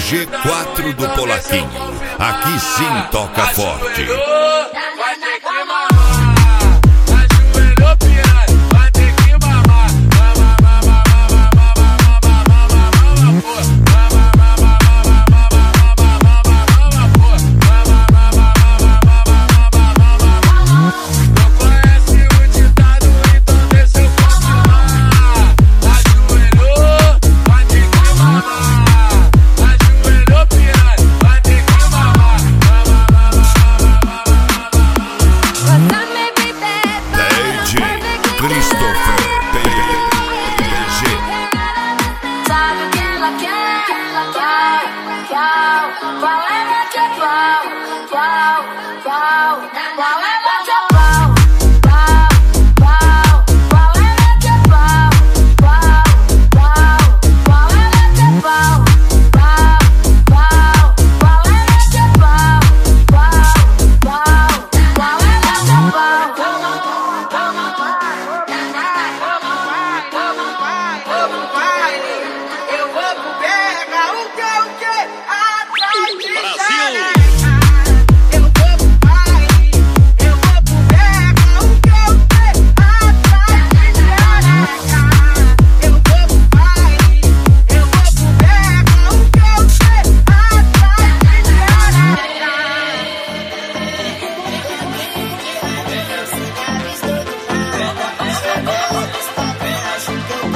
G4 do Polaquinho, aqui sim toca forte. Vai ter que mamar, ajoelhou piranha, vai ter que mamar, não conhece o ditado, então deixa eu continuar. Ajoelhou, vai ter que mamar, ajoelhou piranha, vai ter que mamar. DJ Christopher PG. Sabe o que ela quer? Qual é bate pau? Qual é bate pau? Qual é bate pau? Qual é bate pau? Qual é bate pau? Qual é bate Eu vou pro pega, o que? Atrás de Brasil! Eu vou pro baile, eu vou pro pega, o que? Atrás de xereca. Eu vou pro baile, eu vou pro pega, o que? Atrás de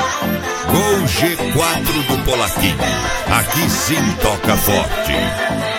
Com G4 do Polaquinho, aqui sim toca forte.